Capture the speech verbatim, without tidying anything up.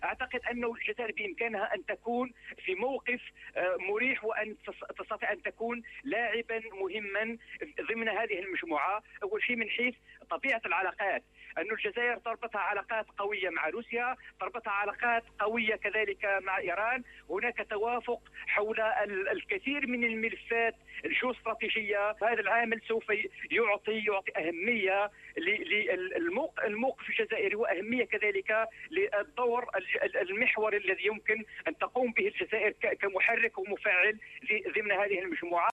اعتقد انه الجزائر بامكانها ان تكون في موقف مريح وان تستطيع ان تكون لاعبا مهما ضمن هذه المجموعه. اول شيء من حيث طبيعه العلاقات، أن الجزائر تربطها علاقات قوية مع روسيا، تربطها علاقات قوية كذلك مع إيران. هناك توافق حول الكثير من الملفات الجيوستراتيجية. هذا العامل سوف يعطي يعطي أهمية للموقف الجزائري، وأهمية كذلك للدور المحوري الذي يمكن أن تقوم به الجزائر كمحرك ومفاعل ضمن هذه المجموعة.